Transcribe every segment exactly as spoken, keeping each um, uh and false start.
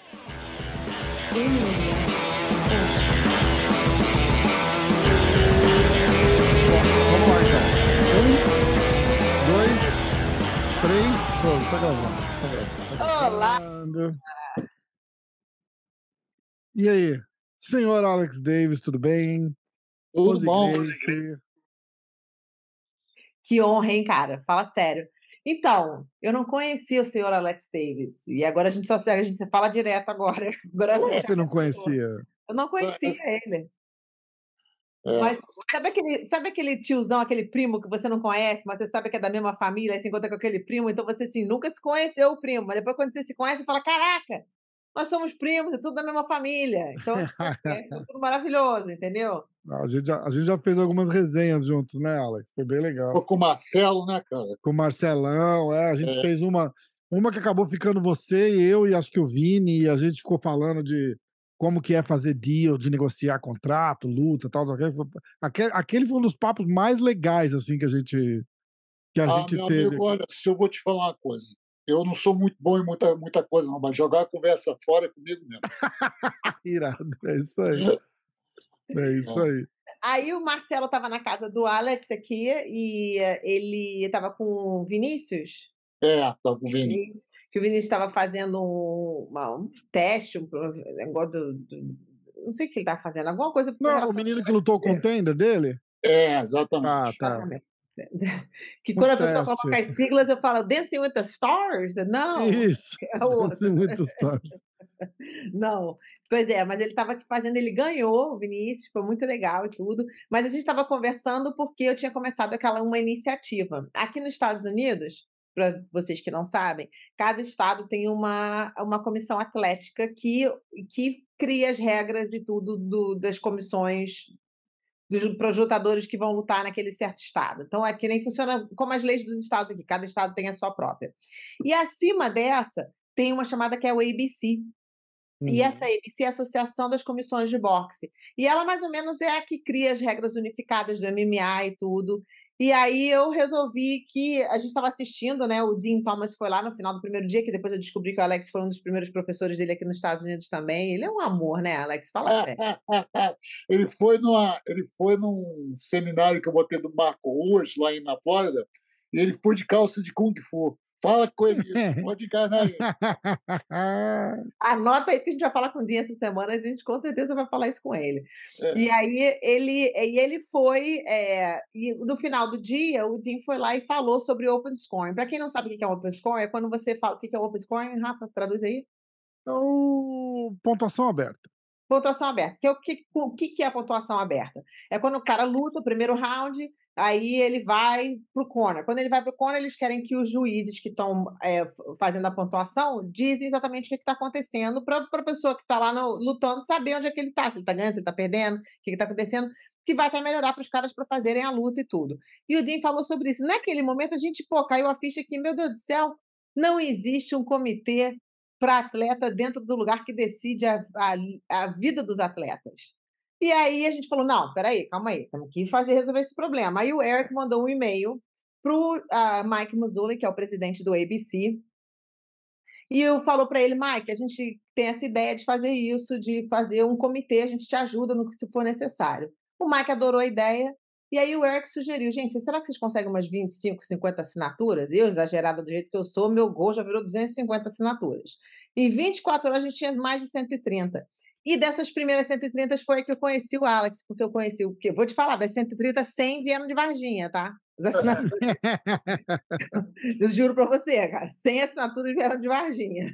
Vamos lá, então. Um, dois, três. Pronto, tá gravando. Tá gravando. Tá Olá! gravando. E aí? Senhor Alex Davis, tudo bem? Tudo Rose bom. Grace. Que honra, hein, cara? Fala sério. Então, eu não conhecia o senhor Alex Davis. E agora a gente só a gente fala direto agora. agora Como você não conhecia? Eu não conhecia ele. É. Mas sabe aquele, sabe aquele tiozão, aquele primo que você não conhece, mas você sabe que é da mesma família, aí você encontra com aquele primo, então você assim, nunca se conheceu o primo, mas depois quando você se conhece, você fala, caraca, nós somos primos, é tudo da mesma família. Então, tipo, é tudo maravilhoso, entendeu? A gente, já, a gente já fez algumas resenhas juntos, né, Alex? Foi bem legal. Foi com o Marcelo, né, cara? Com o Marcelão, é. A gente É. fez uma, uma que acabou ficando você e eu e acho que o Vini, e a gente ficou falando de como que é fazer deal, de negociar contrato, luta, tal, tal. Aquele, aquele foi um dos papos mais legais, assim, que a gente, que a Ah, gente meu teve. amigo, olha, se eu vou te falar uma coisa, eu não sou muito bom em muita, muita coisa, não, mas jogar a conversa fora é comigo mesmo. Irado, é isso aí. É isso aí. Aí o Marcelo estava na casa do Alex aqui e ele estava com o Vinícius. É, tá com o Vini. Que o Vinícius estava fazendo um, uma, um teste, um negócio do, do. Não sei o que ele estava fazendo, alguma coisa. Não, o menino que lutou com o contender dele? É, exatamente. Ah, tá. Que Um quando a pessoa teste. coloca as siglas, eu falo Dancing with the Stars? Não. Isso. É o outro. Dancing with the Stars. Não. Pois é, mas ele estava fazendo, ele ganhou, o Vinícius, foi muito legal e tudo, mas a gente estava conversando porque eu tinha começado aquela uma iniciativa. Aqui nos Estados Unidos, para vocês que não sabem, cada estado tem uma, uma comissão atlética que, que cria as regras e tudo do, das comissões para os lutadores que vão lutar naquele certo estado. Então, é que nem funciona como as leis dos estados aqui, cada estado tem a sua própria. E acima dessa, tem uma chamada que é o A B C. Uhum. E essa A B C é a Associação das Comissões de Boxe. E ela, mais ou menos, é a que cria as regras unificadas do M M A e tudo. E aí eu resolvi que a gente estava assistindo, né? O Dean Thomas foi lá no final do primeiro dia, que depois eu descobri que o Alex foi um dos primeiros professores dele aqui nos Estados Unidos também. Ele é um amor, né, Alex? Fala sério. ele, foi numa, ele foi num seminário que eu botei do Marco Ruas, lá em, na Flórida, e ele foi de calça de Kung Fu. Fala com ele, pode enganar ele. Anota aí, porque a gente vai falar com o Dean essa semana, a gente com certeza vai falar isso com ele. É. E aí ele, e ele foi, é, e no final do dia, o Dean foi lá e falou sobre Open Scoring. Para quem não sabe o que é Open Scoring, é quando você fala o que é Open Scoring, Rafa, traduz aí. Então, pontuação aberta. Pontuação aberta. Que é o, que, o que é a pontuação aberta? É quando o cara luta o primeiro round, aí ele vai para o corner. Quando ele vai para o corner, eles querem que os juízes que estão é, fazendo a pontuação dizem exatamente o que está acontecendo para a pessoa que está lá no, lutando saber onde é que ele está, se ele está ganhando, se ele está perdendo, o que está acontecendo, que vai até melhorar para os caras para fazerem a luta e tudo. E o Dean falou sobre isso. Naquele momento, a gente, pô, caiu a ficha aqui, meu Deus do céu, não existe um comitê para atleta dentro do lugar que decide a, a, a vida dos atletas. E aí a gente falou, não, peraí, calma aí, temos que fazer resolver esse problema. Aí o Eric mandou um e-mail para o uh, Mike Mazzulli, que é o presidente do A B C, e eu falou para ele, Mike, a gente tem essa ideia de fazer isso, de fazer um comitê, a gente te ajuda no que se for necessário. O Mike adorou a ideia, e aí o Eric sugeriu, gente, será que vocês conseguem umas vinte e cinco, cinquenta assinaturas? Eu, exagerada do jeito que eu sou, meu gol já virou duzentas e cinquenta assinaturas. Em vinte e quatro horas a gente tinha mais de cento e trinta. E dessas primeiras cento e trinta foi que eu conheci o Alex, porque eu conheci o quê? Vou te falar, das cento e trinta, cem vieram de Varginha, tá? As assinaturas. Eu juro pra você, cara, cem assinaturas vieram de Varginha.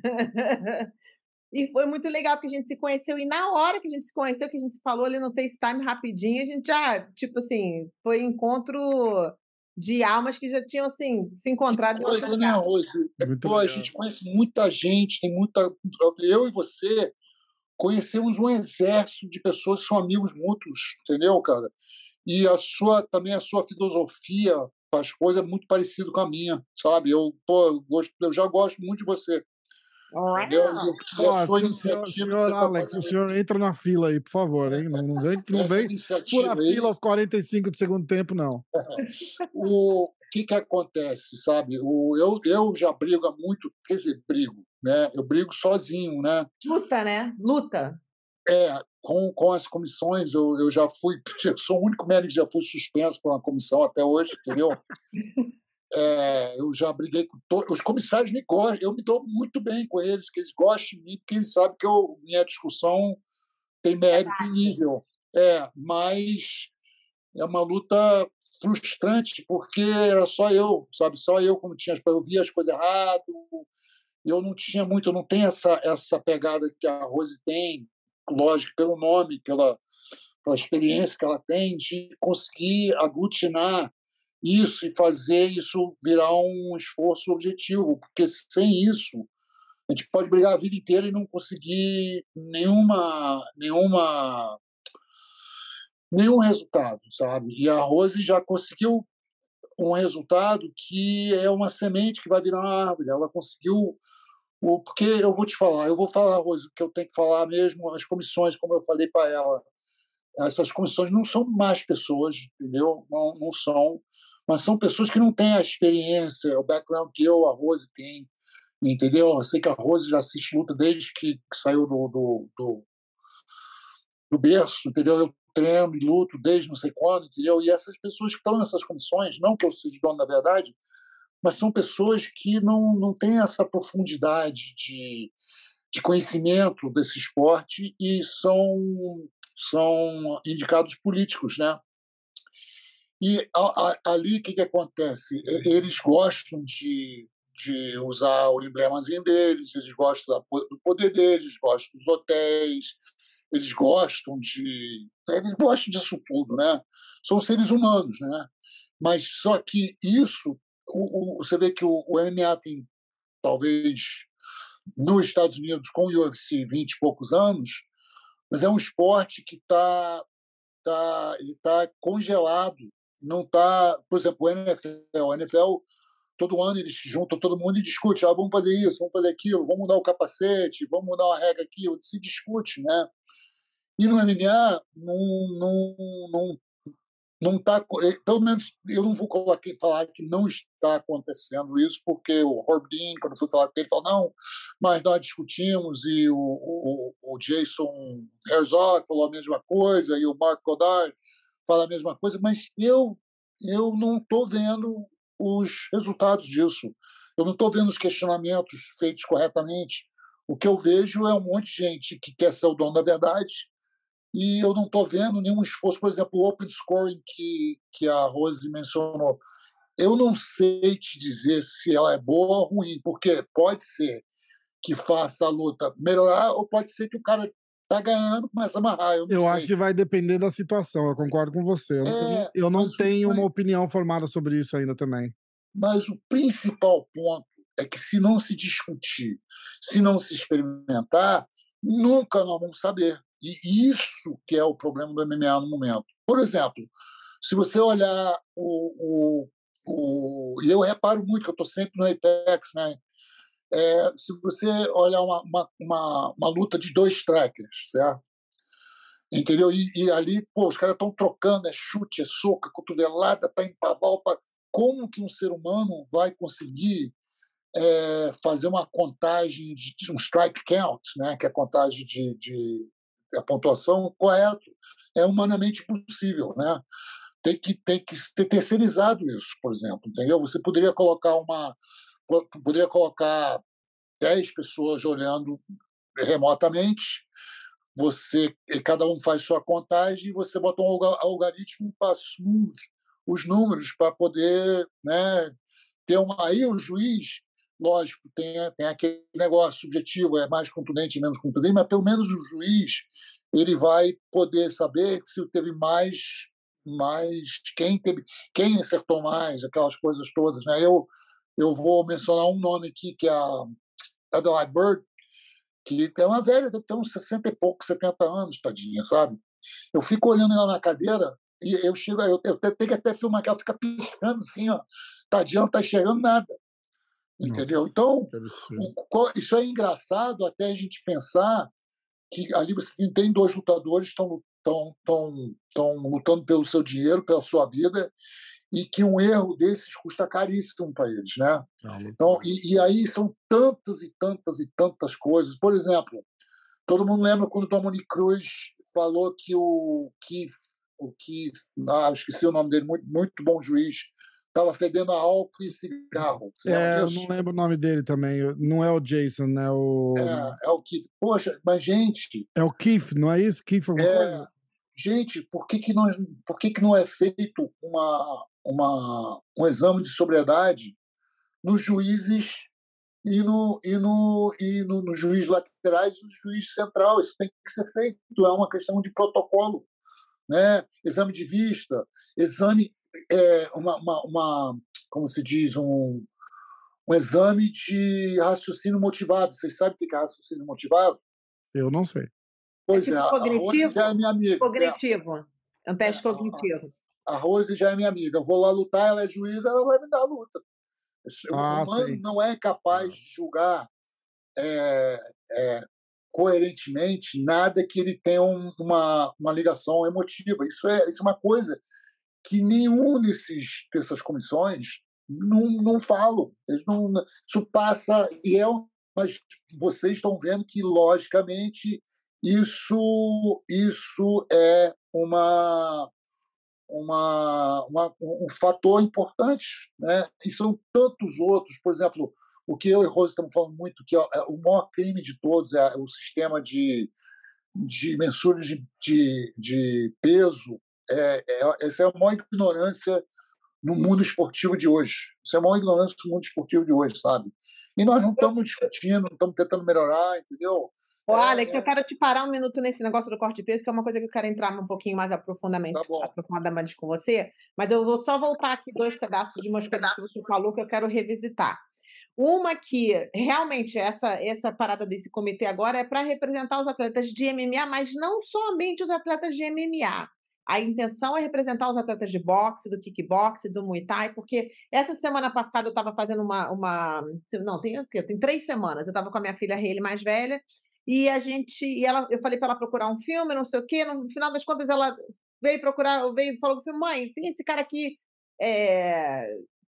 E foi muito legal, porque a gente se conheceu, e na hora que a gente se conheceu, que a gente se falou ali no FaceTime rapidinho, a gente já, tipo assim, foi encontro de almas que já tinham, assim, se encontrado. Que coisa, né, hoje? Pô, a gente conhece muita gente, tem muita... Eu e você conhecemos um exército de pessoas que são amigos mútuos, entendeu, cara? E a sua, também a sua filosofia para as coisas é muito parecido com a minha, sabe? Eu, pô, eu, gosto, eu já gosto muito de você. Entendeu? E a sua senhor, senhor Alex, tá o senhor entra na fila aí, por favor, hein? Não, não vem, não vem por a fila aos quarenta e cinco do segundo tempo, não. O que que acontece, sabe? O, eu, eu já brigo há muito, quer dizer, brigo, né? Eu brigo sozinho, né? Luta, né? Luta. É, com, com as comissões, eu, eu já fui, eu sou o único médico que já fui suspenso por uma comissão até hoje, entendeu? É, eu já briguei com todos. Os comissários me gostam, eu me dou muito bem com eles, que eles gostam de mim, porque eles sabem que eu, minha discussão tem mérito e nível. É, mas é uma luta frustrante, porque era só eu, sabe? Só eu, como tinha, eu via as coisas errado, eu não tinha muito, eu não tenho essa, essa pegada que a Rose tem, lógico, pelo nome, pela, pela experiência que ela tem, de conseguir aglutinar isso e fazer isso virar um esforço objetivo, porque sem isso a gente pode brigar a vida inteira e não conseguir nenhuma nenhuma nenhum resultado, sabe? E a Rose já conseguiu um resultado que é uma semente que vai virar uma árvore. Ela conseguiu o porque eu vou te falar, eu vou falar, Rose, o que eu tenho que falar mesmo, as comissões, como eu falei para ela, essas comissões não são más pessoas, entendeu? Não, não são, mas são pessoas que não têm a experiência, o background que eu, a Rose, tem, entendeu? Eu sei que a Rose já assiste luta desde que, que saiu do, do, do, do berço, entendeu? Eu treino e luto desde não sei quando, entendeu? E essas pessoas que estão nessas comissões, não que eu seja dono da verdade, mas são pessoas que não, não têm essa profundidade de, de conhecimento desse esporte e são são indicados políticos, né? E a, a, ali o que, que acontece? Eles gostam de, de usar o emblemazinho deles, eles gostam do poder deles, gostam dos hotéis, eles gostam de, eles gostam disso tudo, né? São seres humanos, né? Mas só que isso, o, o, você vê que o, o M M A tem talvez nos Estados Unidos com o U F C vinte e poucos anos, mas é um esporte que está tá, ele tá congelado, não está, por exemplo, o N F L, o N F L todo ano eles se juntam todo mundo e discute, ah, vamos fazer isso, vamos fazer aquilo, vamos mudar o capacete, vamos mudar uma regra aqui, se discute, né? E no M M A não não não não está, pelo menos eu não vou colocar, falar que não está acontecendo isso, porque o Herb Dean, quando eu fui falar com ele, falou, não, mas nós discutimos, e o, o, o Jason Herzog falou a mesma coisa, e o Mark Goddard fala a mesma coisa, mas eu, eu não estou vendo os resultados disso, eu não estou vendo os questionamentos feitos corretamente. O que eu vejo é um monte de gente que quer ser o dono da verdade, e eu não estou vendo nenhum esforço. Por exemplo, o open scoring que, que a Rose mencionou, eu não sei te dizer se ela é boa ou ruim, porque pode ser que faça a luta melhorar, ou pode ser que o cara está ganhando, começa a amarrar. Eu, não eu sei. acho que vai depender da situação, eu concordo com você. Eu, é, eu não tenho o, uma opinião formada sobre isso ainda também. Mas o principal ponto é que, se não se discutir, se não se experimentar, nunca nós vamos saber. E isso que é o problema do M M A no momento. Por exemplo, se você olhar o... o, o e eu reparo muito que eu estou sempre no Apex, né? É, se você olhar uma, uma, uma, uma luta de dois strikers, certo? Entendeu? E, e ali, pô, os caras estão trocando, é chute, é soco, é cotovelada, tá em pavão. Pra... Como que um ser humano vai conseguir é, fazer uma contagem de, de um strike count, né? Que é a contagem de, de a pontuação correta? É humanamente impossível, né? Tem que tem que ter terceirizado isso, por exemplo, entendeu? Você poderia colocar uma poderia colocar dez pessoas olhando remotamente, você cada um faz sua contagem e você bota um algoritmo para smooth os números para poder, né, ter uma... Aí o juiz, lógico, tem, tem aquele negócio subjetivo, é mais contundente, menos contundente, mas pelo menos o juiz ele vai poder saber se teve mais, mais quem teve, quem acertou mais, aquelas coisas todas, né? Eu eu vou mencionar um nome aqui, que é a Adelaide Bird, que é uma velha, deve ter uns sessenta e poucos, setenta anos, tadinha, sabe? Eu fico olhando ela na cadeira e eu chego, eu, eu tenho que até filmar que ela fica piscando assim, ó, tadinha, não tá enxergando nada, entendeu? Nossa, então, o, isso é engraçado até a gente pensar que ali você tem dois lutadores que estão estão tão, tão lutando pelo seu dinheiro, pela sua vida, e que um erro desses custa caríssimo para eles, né? Então, e, e aí são tantas e tantas e tantas coisas. Por exemplo, todo mundo lembra quando o Dominic Cruz falou que o Keith, o Keith, ah, esqueci o nome dele, muito, muito bom juiz, estava fedendo a álcool e cigarro. Você é, eu não lembro o nome dele também. Não é o Jason, né? O... É, é o Keith. Poxa, mas gente... É o Keith, não é isso? Keith alguma é, coisa? Gente, por que que, nós, por que que não é feito uma, uma, um exame de sobriedade nos juízes e no, e no, e no, no juiz laterais e no juiz central? Isso tem que ser feito, é uma questão de protocolo, né? Exame de vista, exame, é, uma, uma, uma, como se diz, um, um exame de raciocínio motivado. Vocês sabem o que é raciocínio motivado? Eu não sei. Pois é, tipo é, cognitivo, a Rose já é minha amiga. Cognitivo, é um teste é, cognitivo. A, a Rose já é minha amiga. Eu vou lá lutar, ela é juíza, ela vai me dar a luta. Ah, o humano sei. não é capaz de julgar é, é, coerentemente nada que ele tenha um, uma, uma ligação emotiva. Isso é, isso é uma coisa que nenhum desses, dessas comissões não, não falam. Eles não, isso passa e é, mas vocês estão vendo que, logicamente, isso, isso é uma, uma, uma, um fator importante, né? E são tantos outros. Por exemplo, o que eu e Rose estamos falando muito, que é o maior crime de todos é o sistema de, de mensura de, de, de peso. É, é, essa é a maior ignorância no mundo esportivo de hoje. Isso é a maior ignorância do mundo esportivo de hoje, sabe? E nós não estamos discutindo, não estamos tentando melhorar, entendeu? Olha, é, que eu quero te parar um minuto nesse negócio do corte de peso, que é uma coisa que eu quero entrar um pouquinho mais aprofundamente, tá aprofundadamente com você, mas eu vou só voltar aqui dois pedaços de umas coisas que você falou que eu quero revisitar. Uma que, realmente, essa, essa parada desse comitê agora é para representar os atletas de M M A, mas não somente os atletas de M M A. A intenção é representar os atletas de boxe, do kickboxe, do Muay Thai, porque essa semana passada eu estava fazendo uma, uma... Não, tem, tem três semanas. Eu estava com a minha filha Hailey mais velha, e a gente... E ela, eu falei para ela procurar um filme, não sei o quê. No final das contas, ela veio procurar, veio e falou para mãe, tem esse cara aqui... É...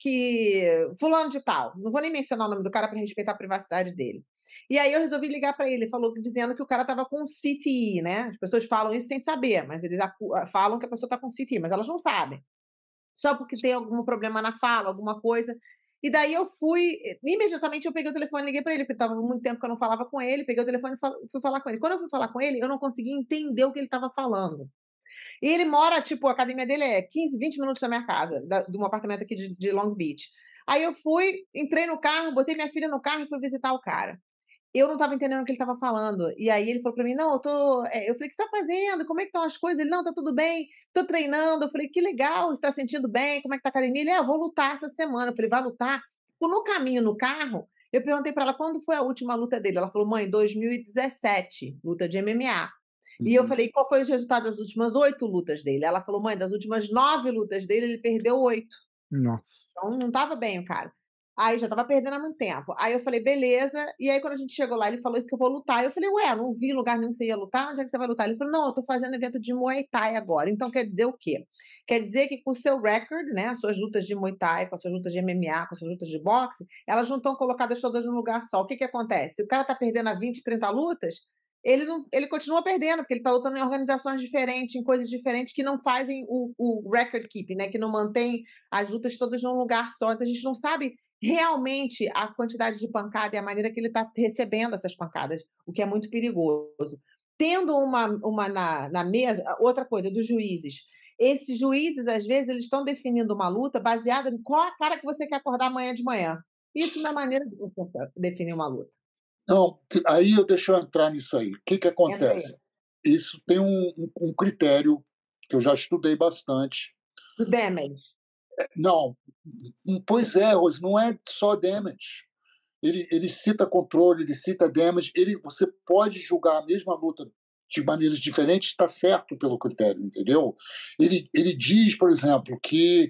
que fulano de tal, não vou nem mencionar o nome do cara para respeitar a privacidade dele. E aí eu resolvi ligar para ele, falou dizendo que o cara estava com C T E, né? As pessoas falam isso sem saber, mas eles falam que a pessoa está com C T E, mas elas não sabem. Só porque tem algum problema na fala, alguma coisa. E daí eu fui, imediatamente eu peguei o telefone e liguei para ele, porque estava muito tempo que eu não falava com ele, peguei o telefone e fui falar com ele. Quando eu fui falar com ele, eu não conseguia entender o que ele estava falando. E ele mora, tipo, a academia dele é quinze, vinte minutos da minha casa, da, de um apartamento aqui de, de Long Beach. Aí eu fui, entrei no carro, botei minha filha no carro e fui visitar o cara. Eu não estava entendendo o que ele estava falando. E aí ele falou para mim, não, eu tô... Eu falei, o que você está fazendo? Como é que estão as coisas? Ele, não, tá tudo bem, tô treinando. Eu falei, que legal, você está sentindo bem? Como é que tá a academia? Ele, é, eu vou lutar essa semana. Eu falei, vai lutar? No caminho, no carro, eu perguntei para ela quando foi a última luta dele. Ela falou, mãe, dois mil e dezessete, luta de M M A. E eu falei, qual foi o resultado das últimas oito lutas dele? Ela falou, mãe, das últimas nove lutas dele, ele perdeu oito. Nossa. Então, não estava bem o cara. Aí, já estava perdendo há muito tempo. Aí eu falei, beleza. E aí, quando a gente chegou lá, ele falou isso que eu vou lutar. Eu falei, ué, não vi lugar nenhum que você ia lutar. Onde é que você vai lutar? Ele falou, não, eu tô fazendo evento de Muay Thai agora. Então, quer dizer o quê? Quer dizer que com o seu recorde, né, as suas lutas de Muay Thai, com as suas lutas de M M A, com as suas lutas de boxe, elas não estão colocadas todas num lugar só. O que que acontece? Se o cara tá perdendo a vinte, trinta lutas, ele, não, ele continua perdendo, porque ele está lutando em organizações diferentes, em coisas diferentes, que não fazem o, o record keeping, né? Que não mantém as lutas todas num lugar só. Então, a gente não sabe realmente a quantidade de pancada e a maneira que ele está recebendo essas pancadas, o que é muito perigoso. Tendo uma, uma na, na mesa, outra coisa, dos juízes. Esses juízes, às vezes, eles estão definindo uma luta baseada em qual a cara que você quer acordar amanhã de manhã. Isso não é maneira de definir uma luta. Não, aí eu deixo eu entrar nisso aí. O que, que acontece? Isso tem um, um, um critério que eu já estudei bastante. Do damage. Não, pois é, Rose, não é só damage. Ele, ele cita controle, ele cita damage. Ele, você pode julgar a mesma luta de maneiras diferentes, está certo pelo critério, entendeu? Ele, ele diz, por exemplo, que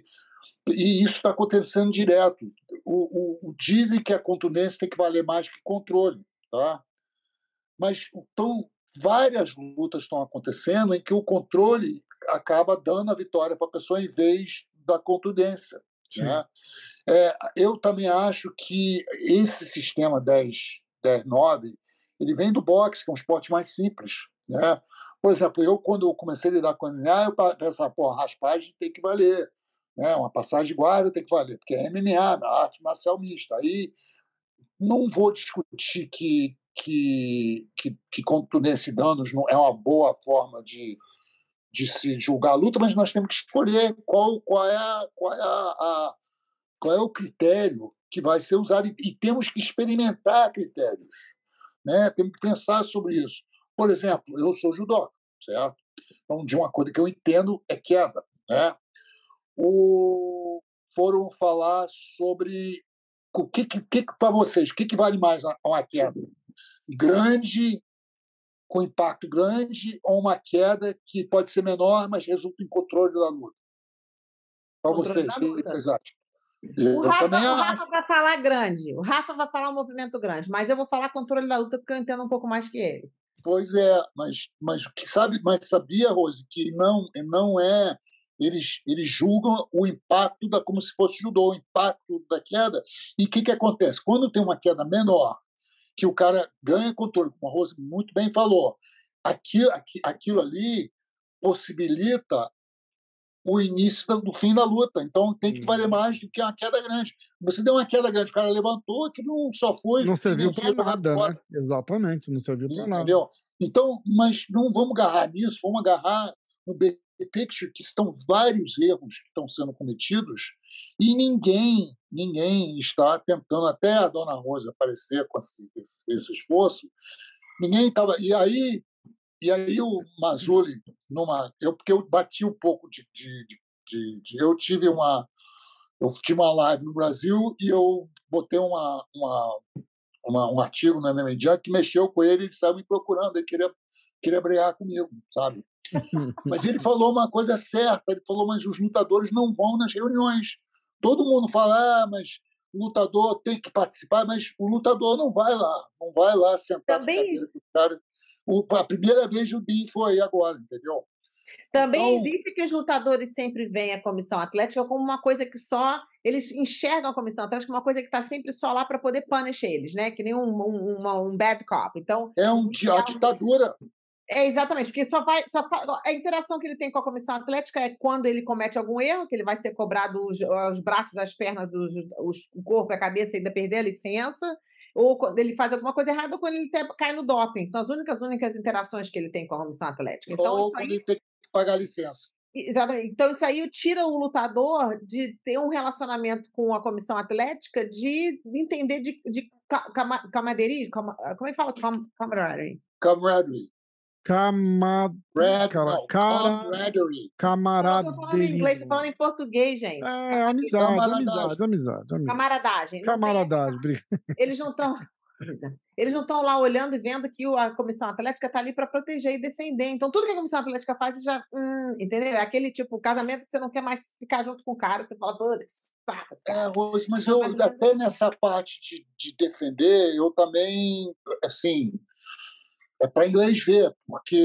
e isso está acontecendo direto. O, o, o, dizem que a contundência tem que valer mais que controle, tá? Mas então, várias lutas estão acontecendo em que o controle acaba dando a vitória para a pessoa em vez da contundência. Né? É, eu também acho que esse sistema dez nove ele vem do boxe, que é um esporte mais simples. Né? Por exemplo, eu, quando eu comecei a lidar com o M M A, eu pensava, pô, a raspagem tem que valer. Né? Uma passagem de guarda tem que valer, porque é M M A, arte marcial mista. Aí não vou discutir que, que, que, que contundência e danos não é uma boa forma de, de se julgar a luta, mas nós temos que escolher qual, qual, é, a, qual, é, a, a, qual é o critério que vai ser usado, e, e temos que experimentar critérios. Né? Temos que pensar sobre isso. Por exemplo, eu sou judoca, certo? Então, de uma coisa que eu entendo é queda. Né? O, foram falar sobre o que, que, que para vocês, o que, que vale mais uma queda? Grande, com impacto grande, ou uma queda que pode ser menor, mas resulta em controle da luta? Para vocês, o que vocês acham? O Rafa, o Rafa vai falar grande, o Rafa vai falar um movimento grande, mas eu vou falar controle da luta porque eu entendo um pouco mais que ele. Pois é, mas, mas, sabe, mas sabia, Rose, que não, não é... Eles, eles julgam o impacto da, como se fosse judô, o impacto da queda. E o que, que acontece? Quando tem uma queda menor, que o cara ganha controle, como a Rose muito bem falou, aquilo, aquilo ali possibilita o início do fim da luta. Então tem que valer mais do que uma queda grande. Você deu uma queda grande, o cara levantou, que não só foi... Não serviu para nada, né? Exatamente, não serviu para nada. Entendeu? Então, mas não vamos agarrar nisso, vamos agarrar no big picture, que estão vários erros que estão sendo cometidos e ninguém, ninguém está tentando, até a dona Rosa aparecer com esse, esse esforço, ninguém estava... E aí, e aí o Mazzoli, numa, eu, porque eu bati um pouco de, de, de, de, de... Eu tive uma... Eu tive uma live no Brasil e eu botei uma, uma, uma, um artigo no M M A Junk que mexeu com ele e saiu me procurando, ele queria, queria brigar comigo, sabe? Mas ele falou uma coisa certa, ele falou, mas os lutadores não vão nas reuniões. Todo mundo fala, ah, mas o lutador tem que participar, mas o lutador não vai lá, não vai lá sentar Também... na cadeira do cara. O, a primeira vez o Dean foi agora, entendeu? Também então... existe que os lutadores sempre veem a comissão atlética como uma coisa que só... Eles enxergam a comissão atlética como uma coisa que está sempre só lá para poder punish eles, né? Que nem um, um, uma, um bad cop. Então, é um, uma ditadura. É, exatamente, porque só vai, só a interação que ele tem com a comissão atlética é quando ele comete algum erro, que ele vai ser cobrado os, os braços, as pernas, os, os, o corpo, a cabeça, ainda perder a licença, ou quando ele faz alguma coisa errada, ou quando ele te, cai no doping. São as únicas, únicas interações que ele tem com a comissão atlética. Então, ou isso quando aí... ele tem que pagar a licença. Exatamente. Então, isso aí tira o lutador de ter um relacionamento com a comissão atlética, de entender de, de cama, camaderia, cama, como é que fala? Camaraderie. Camaraderie. Camad... Red, cara, não, cara... camaraderie. Camaraderie. Eu tô falando em inglês, tô falando em português, gente. É, amizade, amizade, amizade, amizade. Camaradagem. Camaradagem, tem... Eles não estão... Eles não estão lá olhando e vendo que a comissão atlética está ali para proteger e defender. Então, tudo que a comissão atlética faz, já... Hum, entendeu? É aquele tipo, casamento que você não quer mais ficar junto com o cara, você fala, pô, que saco esse cara. É, mas eu, até nessa parte de, de defender, eu também, assim... É para inglês ver, porque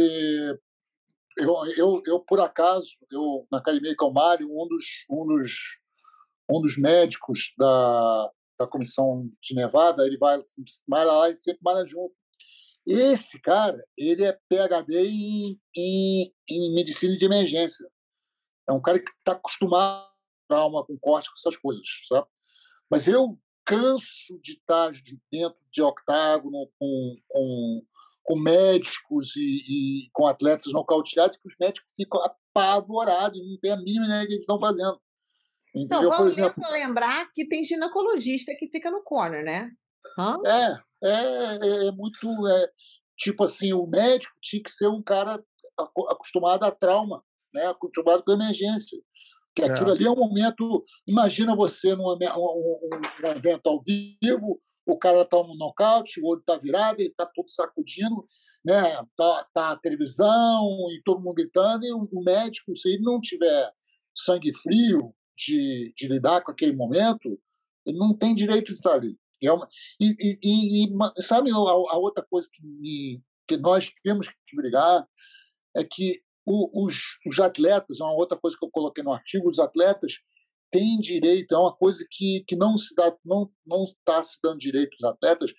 eu, eu, eu por acaso, eu, na Academia Calmário, um dos, um dos, um dos médicos da, da comissão de Nevada, ele vai malha lá e sempre malha junto. Esse cara, ele é P H D em, em, em medicina de emergência. É um cara que está acostumado com trauma, com corte, com essas coisas, sabe? Mas eu canso de estar dentro de octágono com... com com médicos e, e com atletas nocauteados, que os médicos ficam apavorados, não tem a mínima ideia do que eles estão fazendo. Entendeu? Então, vamos exemplo... lembrar que tem ginecologista que fica no corner, né? Hã? É, é, é muito... É, tipo assim, o médico tinha que ser um cara acostumado a trauma, né? Acostumado com emergência. Porque aquilo é. ali é um momento... Imagina você num um, um, um evento ao vivo, o cara toma um nocaute, o olho está virado, ele está todo sacudindo, né? Tá, tá a televisão e todo mundo gritando, e o, o médico, se ele não tiver sangue frio de, de lidar com aquele momento, ele não tem direito de estar ali. E, é uma, e, e, e sabe a, a outra coisa que me, que nós temos que brigar é que o, os, os atletas, é uma outra coisa que eu coloquei no artigo, os atletas têm direito, é uma coisa que, que não se dá, não não está se dando direito aos atletas.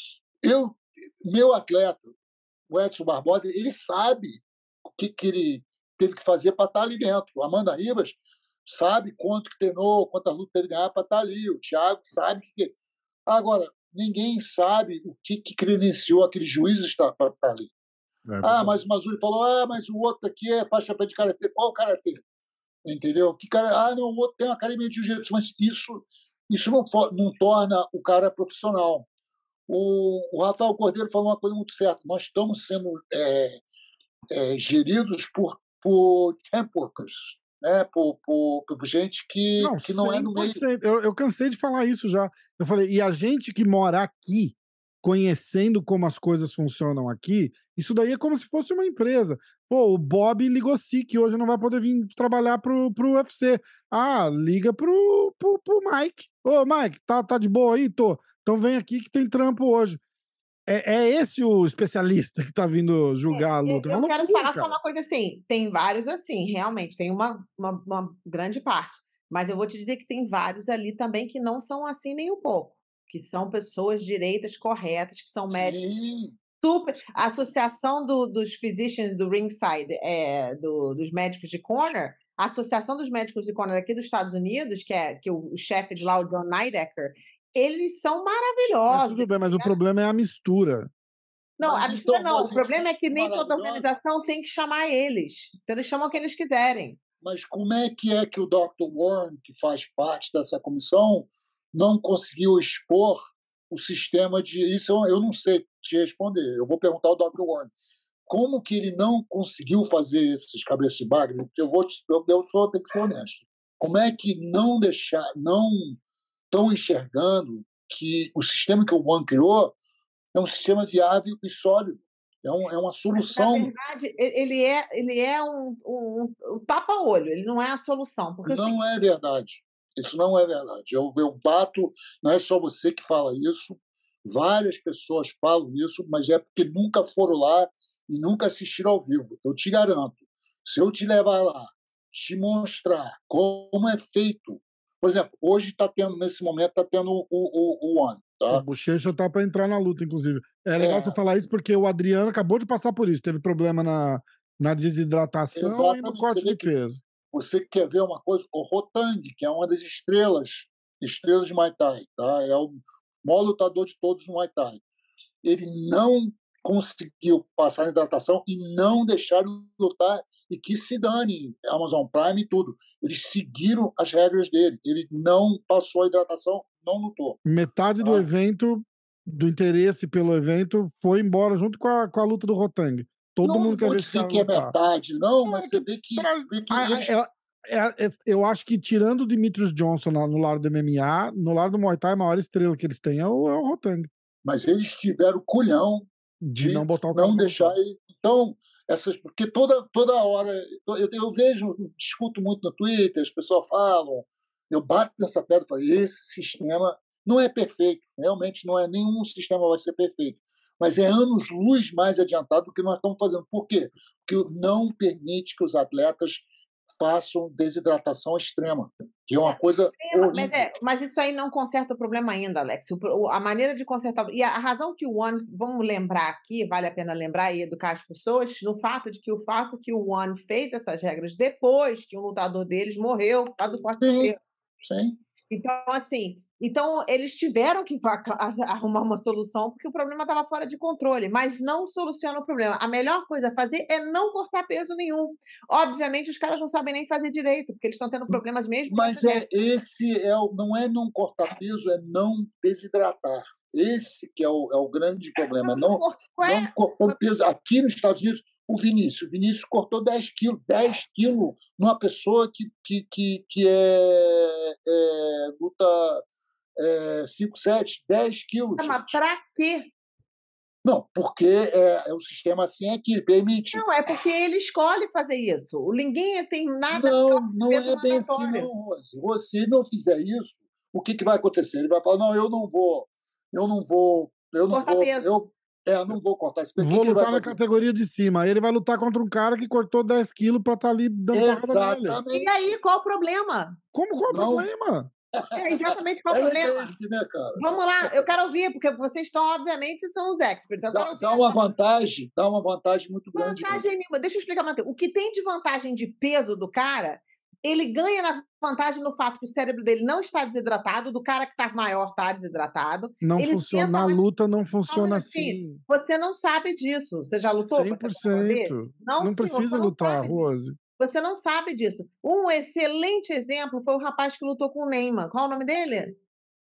Eu, meu atleta, o Edson Barbosa, ele sabe o que, que ele teve que fazer para estar ali dentro. A Amanda Ribas sabe quanto que treinou, quanta luta teve que ganhar para estar ali. O Thiago sabe que... Agora, ninguém sabe o que, que credenciou aqueles juízes para estar ali. É, ah, mas o Mazuri falou, ah, mas o outro aqui é faixa preta de karatê. Qual karatê? Entendeu? Que cara, ah, não, o outro tem uma academia de jiu-jitsu, mas isso, isso não, não torna o cara profissional. O, o Rafael Cordeiro falou uma coisa muito certa. Nós estamos sendo é, é, geridos por, por temp workers, né? por, por, por gente que não, que não é do meio. Eu, eu cansei de falar isso já. Eu falei, e a gente que mora aqui, conhecendo como as coisas funcionam aqui, isso daí é como se fosse uma empresa. Pô, o Bob Ligosi, que hoje não vai poder vir trabalhar pro, pro U F C. Ah, liga pro, pro, pro Mike. Ô, Mike, tá, tá de boa aí? Tô. Então vem aqui que tem trampo hoje. É, é esse o especialista que tá vindo julgar é, a luta. Eu, eu quero falar só uma coisa assim, tem vários assim, realmente, tem uma, uma, uma grande parte. Mas eu vou te dizer que tem vários ali também que não são assim nem um pouco. Que são pessoas direitas, corretas, que são médicos. Sim. Super. A associação do, dos physicians do ringside, é, do, dos médicos de corner, a associação dos médicos de corner aqui dos Estados Unidos, que é que o, o chefe de lá, o John Neidecker, eles são maravilhosos. Mas tudo bem, mas né? O problema é a mistura. Não, mas a mistura então, não. O problema é que nem toda organização tem que chamar eles. Então eles chamam o que eles quiserem. Mas como é que é que o doutor Warren, que faz parte dessa comissão, não conseguiu expor o sistema de... Isso eu não sei te responder. Eu vou perguntar ao doutor Warren. Como que ele não conseguiu fazer esses cabeças de bagre? Eu vou, eu, eu vou ter que ser honesto. Como é que não deixar, não estão enxergando que o sistema que o Warren criou é um sistema viável e sólido? É, um, é uma solução. Na verdade, ele é, ele é um, um, um tapa-olho, ele não é a solução. Porque não assim... é verdade. Isso não é verdade. Eu, eu bato, não é só você que fala isso, várias pessoas falam isso, mas é porque nunca foram lá e nunca assistiram ao vivo. Eu te garanto, se eu te levar lá, te mostrar como é feito. Por exemplo, hoje está tendo, nesse momento, está tendo o, o, o One. Tá? O Bochecha tá para entrar na luta, inclusive. É legal é. você falar isso porque o Adriano acabou de passar por isso. Teve problema na, na desidratação Exatamente. E no corte de peso. Você quer ver uma coisa? O Rotang, que é uma das estrelas, estrelas de Muay Thai, tá? É o maior lutador de todos no Muay Thai. Ele não conseguiu passar a hidratação e não deixaram lutar e que se dane Amazon Prime e tudo. Eles seguiram as regras dele. Ele não passou a hidratação, não lutou. Metade ah. do evento, do interesse pelo evento, foi embora junto com a, com a luta do Rotang. Todo não, mundo quer ver se que é metade, não, mas é, você vê que... Pra, vê que a, eles... é, é, é, eu acho que, tirando o Demetrius Johnson no lado do M M A, no lado do Muay Thai, a maior estrela que eles têm é o, é o Rotang. Mas eles tiveram culhão de, de não botar o não deixar ele. Então, essas, porque toda, toda hora eu, eu vejo, eu discuto muito no Twitter, as pessoas falam, eu bato nessa pedra e falo, esse sistema não é perfeito, realmente não é, nenhum sistema vai ser perfeito, mas é anos-luz mais adiantado do que nós estamos fazendo. Por quê? Porque não permite que os atletas façam desidratação extrema, que é uma coisa mas, é, mas isso aí não conserta o problema ainda, Alex. O, a maneira de consertar... E a razão que o One... Vamos lembrar aqui, vale a pena lembrar e educar as pessoas, no fato de que o fato que o One fez essas regras depois que um lutador deles morreu por causa do corte de peso. Sim. Então, assim... Então, eles tiveram que arrumar uma solução porque o problema estava fora de controle, mas não soluciona o problema. A melhor coisa a fazer é não cortar peso nenhum. Obviamente, os caras não sabem nem fazer direito, porque eles estão tendo problemas mesmo. Mas é, esse é o, não é não cortar peso, é não desidratar. Esse que é o, é o grande problema. Não, não cortar peso. Aqui nos Estados Unidos, o Vinícius, o Vinícius cortou dez quilos. dez quilos numa pessoa que, que, que, que é, é luta... É, cinco, sete, dez quilos. Mas para quê? Não, porque é, é o sistema assim é que permite. Não, é porque ele escolhe fazer isso. Ninguém tem nada... Não, não é bem assim, não, Rose. Se você não fizer isso, o que, que vai acontecer? Ele vai falar, não, eu não vou, eu não vou, eu não cortar vou, peso. eu, É, não vou cortar esse peito. Vou lutar na categoria de cima. Aí ele vai lutar contra um cara que cortou dez quilos pra estar tá ali dando porrada nele. E aí, qual o problema? Como qual o problema? É exatamente qual o problema. É esse, né, cara? Vamos lá, eu quero ouvir, porque vocês estão, obviamente, são os experts. Eu dá, quero dá uma vantagem, dá uma vantagem muito grande. Vantagem nenhuma. Deixa eu explicar, Matheus. O que tem de vantagem de peso do cara, ele ganha na vantagem no fato que o cérebro dele não está desidratado, do cara que está maior está desidratado. Não ele funciona, na mais... luta não funciona assim. Você não sabe disso. Você já lutou? cem por cento. Não, não precisa senhor, lutar, Rose. Você não sabe disso. Um excelente exemplo foi o rapaz que lutou com o Neymar. Qual é o nome dele?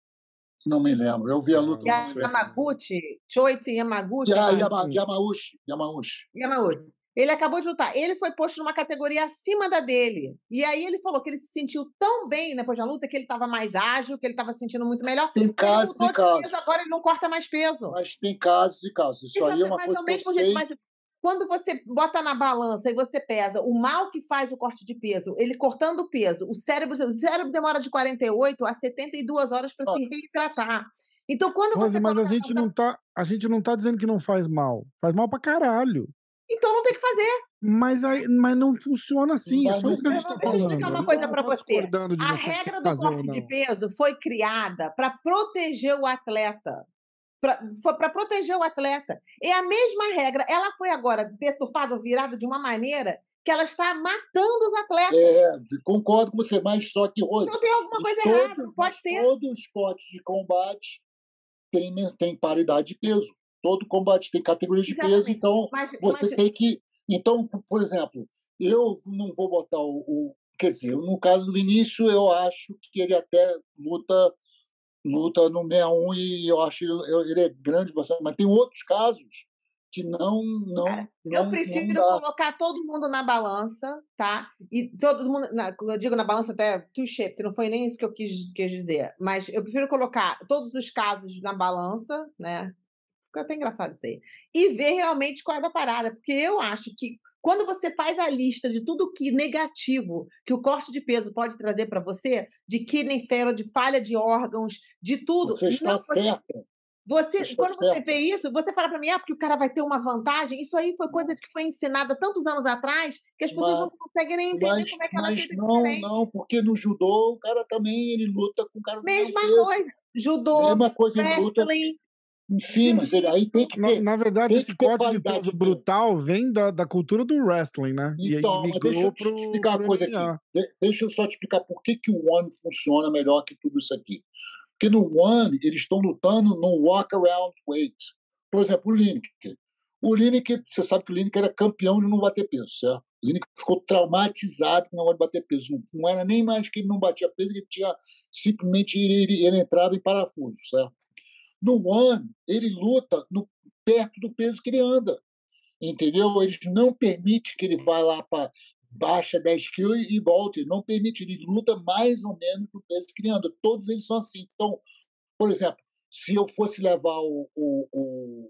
Não me lembro. Eu vi a luta. Yamaguchi, Choichi Yamaguchi. Ya, Yama, Yamauchi. Yamauchi. Yamauchi. Ele acabou de lutar. Ele foi posto numa categoria acima da dele. E aí ele falou que ele se sentiu tão bem depois da luta, que ele estava mais ágil, que ele estava se sentindo muito melhor. Tem casos e casos. Peso, agora ele não corta mais peso. Mas tem casos e casos. Isso Exato, aí é uma coisa que eu sei. Jeito, mas quando você bota na balança e você pesa o mal que faz o corte de peso, ele cortando o peso, o cérebro, o cérebro demora de quarenta e oito a setenta e duas horas para se reidratar. Então, quando Rose, você... Mas a gente, não tá, a gente não tá dizendo que não faz mal. Faz mal pra caralho. Então não tem que fazer. Mas, aí, mas não funciona assim. Mas é só isso que a gente está falando. Deixa eu explicar uma coisa para você. A regra do corte de peso foi criada para proteger o atleta. Pra, foi para proteger o atleta. É a mesma regra. Ela foi agora deturpada ou virada de uma maneira que ela está matando os atletas. É, concordo com você, mas só que, Rose... Não tem alguma coisa todo, errada, não pode ter. Todo esporte de combate tem, tem paridade de peso. Todo combate tem categoria de Exatamente. peso, então mas, você mas... tem que... Então, por exemplo, eu não vou botar o, o... Quer dizer, no caso do Vinícius, eu acho que ele até luta, luta no sessenta e um e eu acho ele, ele é grande, mas tem outros casos que não... não, Cara, não eu prefiro não colocar todo mundo na balança, tá? E todo mundo... Na, eu digo na balança até touché, porque não foi nem isso que eu quis, quis dizer. Mas eu prefiro colocar todos os casos na balança, né? Fica até engraçado isso aí. E ver realmente qual é da parada. Porque eu acho que quando você faz a lista de tudo que negativo que o corte de peso pode trazer para você, de kidney failure, de falha de órgãos, de tudo... Você está certa. Você, você quando certa. você vê isso, você fala para mim, ah, porque o cara vai ter uma vantagem. Isso aí foi coisa que foi ensinada tantos anos atrás que as pessoas mas, não conseguem nem entender mas, como é que ela mas feita não, diferente. não, porque no judô o cara também ele luta com o cara do Mesma peso. coisa. Judô, Mesma coisa, wrestling... Ele luta... Sim, mas ele, aí tem que ter. Na, na verdade, esse corte de peso brutal vem da, da cultura do wrestling, né? Então, e mas deixa eu te pro, explicar uma coisa aqui. De, deixa eu só te explicar por que, que o One funciona melhor que tudo isso aqui. Porque no One, eles estão lutando no walk-around weight. Por exemplo, o Lineker. O Lineker, você sabe que o Lineker era campeão de não bater peso, certo? O Lineker ficou traumatizado com o negócio de bater peso. Não, não era nem mais que ele não batia peso, ele tinha simplesmente ele, ele, ele entrava em parafuso, certo? No One, ele luta no, perto do peso que ele anda, entendeu? Eles não permitem que ele vá lá para baixa dez quilos e volte, ele não permite, ele luta mais ou menos no peso que ele anda. Todos eles são assim. Então, por exemplo, se eu fosse levar o, o, o,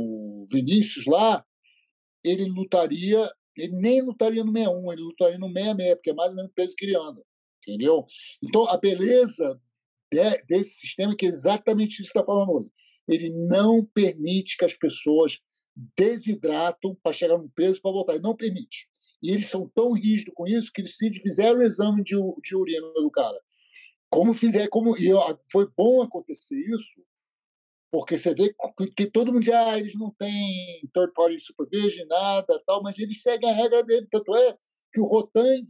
o Vinícius lá, ele lutaria, ele nem lutaria no sessenta e um, ele lutaria no sessenta e seis, porque é mais ou menos o peso que ele anda, entendeu? Então, a beleza desse sistema, que é exatamente isso que está falando hoje. Ele não permite que as pessoas desidratam para chegar no peso para voltar. Ele não permite. E eles são tão rígidos com isso que eles se fizeram o exame de, de urina do cara. Como fizer, como e foi bom acontecer isso, porque você vê que todo mundo diz, ah, eles não têm third party supervision, nada, tal, mas eles seguem a regra dele. Tanto é que o Rotang,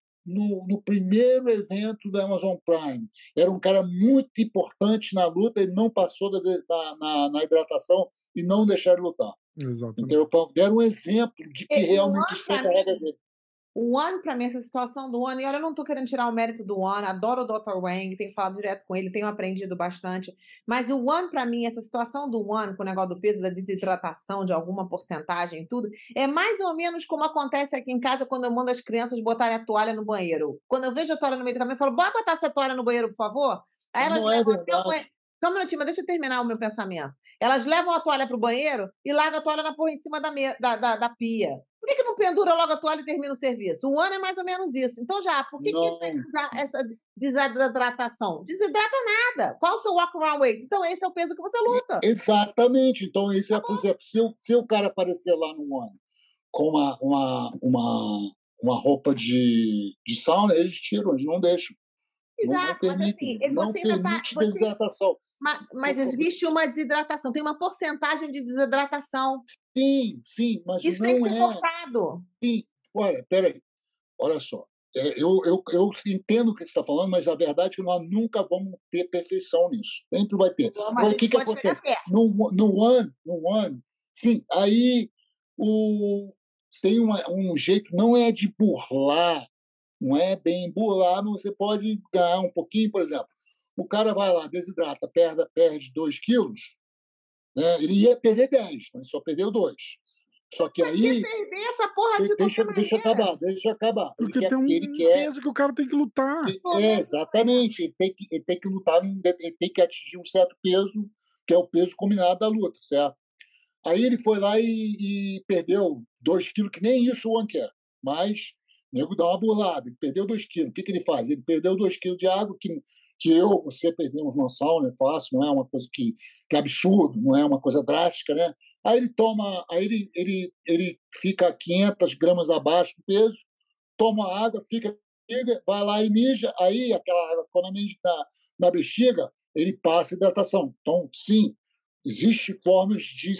No, no primeiro evento da Amazon Prime. Era um cara muito importante na luta, ele não passou da, na, na, na hidratação e não deixaram ele lutar. Exatamente. Então, deram um exemplo de que e realmente segue a regra dele. O One, para mim, essa situação do One, e olha, eu não estou querendo tirar o mérito do One, adoro o doutor Wang, tenho falado direto com ele, tenho aprendido bastante, mas o One, para mim, essa situação do One, com o negócio do peso, da desidratação de alguma porcentagem e tudo, é mais ou menos como acontece aqui em casa quando eu mando as crianças botarem a toalha no banheiro. Quando eu vejo a toalha no meio do caminho, eu falo, bora botar essa toalha no banheiro, por favor? Aí elas não é levam verdade. até o banheiro. Só um minutinho, mas deixa eu terminar o meu pensamento. Elas levam a toalha para o banheiro e largam a toalha na porra em cima da, me... da, da, da pia. Por que, que não não pendura logo a toalha e termina o serviço? O One é mais ou menos isso. Então já, por que, que tem que usar essa desidratação? Desidrata nada. Qual o seu walk-around weight? Então esse é o peso que você luta. Exatamente. Então, isso é, por exemplo, se, eu, se o cara aparecer lá no One com uma, uma, uma, uma roupa de, de sauna, eles tiram, eles não deixam. Exato, não mas permite, assim, não você ainda permite tá, desidratação. Mas, mas existe uma desidratação, tem uma porcentagem de desidratação. Sim, sim, mas Isso não tem que ser é. cortado. Sim, olha, peraí, olha só. É, eu, eu, eu entendo o que você está falando, mas a verdade é que nós nunca vamos ter perfeição nisso. Sempre vai ter. Então, Agora, o que, que acontece? No, no ano, no ano, sim, aí o, tem uma, um jeito, não é de burlar, não é bem burlar, mas você pode ganhar um pouquinho, por exemplo. O cara vai lá, desidrata, perde, perde dois quilos, né? Ele ia perder dez, mas só perdeu dois. Só que Mas aí. perder essa porra de deixa, deixa eu acabar, deixa eu acabar. Porque ele tem um ele quer, peso que o cara tem que lutar. É, exatamente. Ele tem, que, ele tem que lutar, ele tem que atingir um certo peso, que é o peso combinado da luta, certo? Aí ele foi lá e, e perdeu dois quilos, que nem isso o One quer. Mas o nego dá uma burlada, ele perdeu dois quilos. O que, que ele faz? Ele perdeu dois quilos de água, que, que eu, você perdemos no sauna, é fácil, não é uma coisa que, que é absurdo, não é uma coisa drástica, né? Aí ele toma, aí ele, ele, ele fica quinhentas gramas abaixo do peso, toma água, fica, vai lá e mija, aí aquela água, quando mija na, na bexiga, ele passa hidratação. Então, sim, existe formas de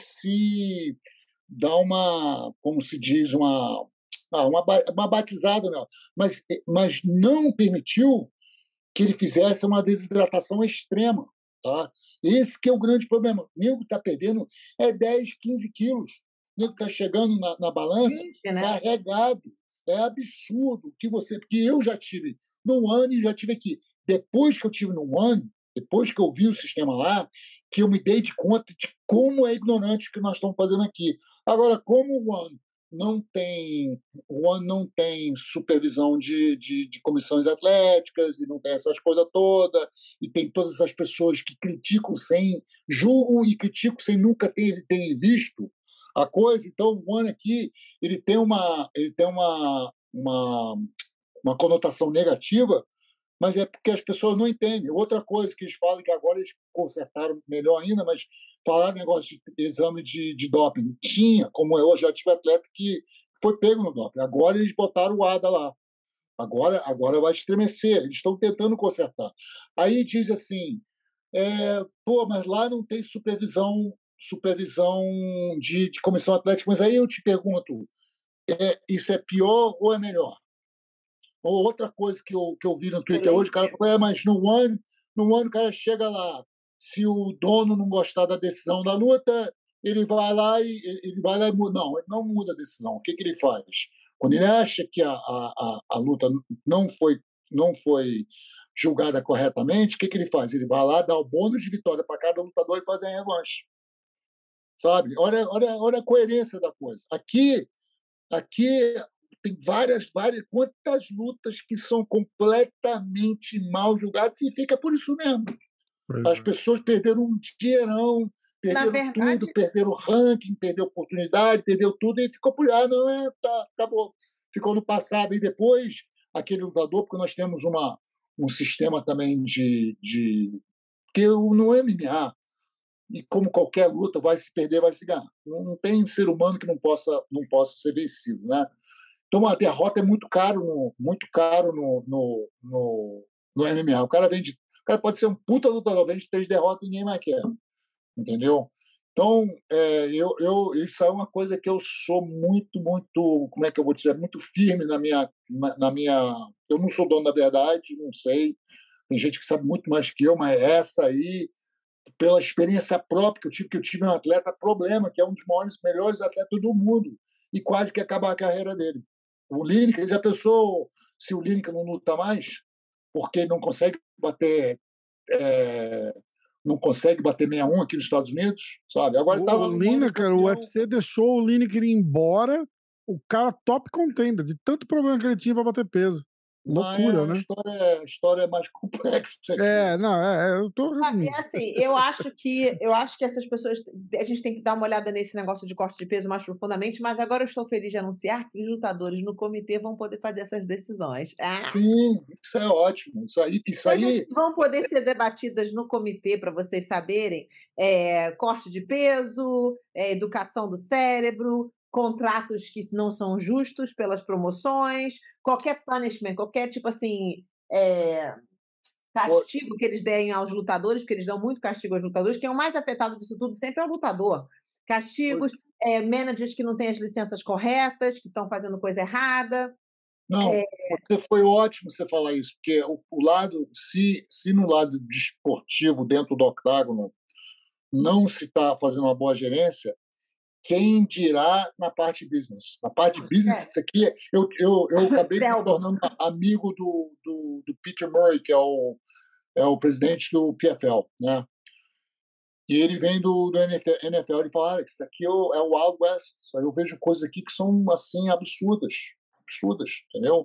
se dar uma, como se diz, uma ah, uma, uma batizada, não. Mas, mas não permitiu que ele fizesse uma desidratação extrema. Tá? Esse que é o grande problema. O nego está perdendo é dez, quinze quilos. O nego está chegando na, na balança Ixi, né? carregado. É absurdo que você. Porque eu já tive no ano e já tive aqui. Depois que eu tive no ano, depois que eu vi o sistema lá, que eu me dei de conta de como é ignorante o que nós estamos fazendo aqui. Agora, como o ano não tem o One não tem supervisão de, de, de comissões atléticas e não tem essas coisas todas, e tem todas essas pessoas que criticam sem, julgam e criticam sem nunca ter, terem visto a coisa. Então o One aqui ele tem uma, ele tem uma, uma, uma conotação negativa, mas é porque as pessoas não entendem. Outra coisa que eles falam, que agora eles consertaram melhor ainda, mas falar negócio de exame de, de doping. Tinha, como eu já tive atleta que foi pego no doping. Agora eles botaram o A D A lá. Agora, agora vai estremecer. Eles estão tentando consertar. Aí diz assim, é, pô, mas lá não tem supervisão supervisão de, de comissão atlética. Mas aí eu te pergunto, é, isso é pior ou é melhor? Ou outra coisa que eu, que eu vi no Twitter hoje, o cara falou, é, mas no ano, no ano o cara chega lá, se o dono não gostar da decisão da luta, ele vai lá e ele vai lá e muda. Não, ele não muda a decisão. O que, que ele faz? Quando ele acha que a, a, a, a luta não foi, não foi julgada corretamente, o que, que ele faz? Ele vai lá, dá o bônus de vitória para cada lutador e faz a revanche. Sabe? Olha, olha, olha a coerência da coisa. Aqui, aqui tem várias, várias, quantas lutas que são completamente mal julgadas e fica por isso mesmo. Pois As é. pessoas perderam um dinheirão, perderam verdade... tudo, perderam ranking, perderam oportunidade, perdeu tudo e ficou por ah, não é, tá, acabou. Ficou no passado. E depois, aquele lutador, porque nós temos uma, um sistema também de. de que no M M A, e como qualquer luta, vai se perder, vai se ganhar. Não tem ser humano que não possa, não possa ser vencido, né? Então, a derrota é muito caro, no, muito caro no, no, no, no M M A. O cara vende, o cara pode ser um puta lutador, vende três derrotas e ninguém mais quer, entendeu? Então, é, eu, eu, isso é uma coisa que eu sou muito, muito, como é que eu vou dizer, muito firme na minha, na minha. Eu não sou dono da verdade, não sei. Tem gente que sabe muito mais que eu, mas essa aí, pela experiência própria que eu tive, que eu tive um atleta problema, que é um dos maiores, melhores atletas do mundo, e quase que acabar a carreira dele. O Lineker, já pensou se o Lineker não luta mais? Porque não consegue bater é, não consegue bater sessenta e um aqui nos Estados Unidos, sabe? Agora o tava o Lineker, o U F C deixou o Lineker ir embora, o cara top contender, de tanto problema que ele tinha para bater peso. Loucura, a né? história, é, a história é mais complexa que É, isso. não, é, é, eu tô Ah, é assim, eu acho que eu acho que essas pessoas a gente tem que dar uma olhada nesse negócio de corte de peso mais profundamente, mas agora eu estou feliz de anunciar que os lutadores no comitê vão poder fazer essas decisões. Ah! Sim, isso é ótimo. Isso aí, isso Coisas aí que vão poder ser debatidas no comitê, para vocês saberem, eh, corte de peso, eh, educação do cérebro, contratos que não são justos pelas promoções, qualquer punishment, qualquer tipo assim, eh, foi, castigo que eles deem aos lutadores, porque eles dão muito castigo aos lutadores, quem é o mais afetado disso tudo sempre é o lutador. foi- Castigos, eh, managers que não têm as licenças corretas, que estão fazendo coisa errada. não, você foi ótimo você falar isso, porque o, o lado, se, se no lado desportivo, dentro do octágono, não se está fazendo uma boa gerência, quem dirá na parte business? Na parte business, É, isso aqui, é- eu, eu, eu acabei me Selma. tornando amigo do, do, do Peter Murray, que é o, é o presidente do P F L, né? E ele vem do, do N F L, ele fala, Alex, isso aqui é o, é o Wild West. Aí eu vejo coisas aqui que são, assim, absurdas. Absurdas, entendeu?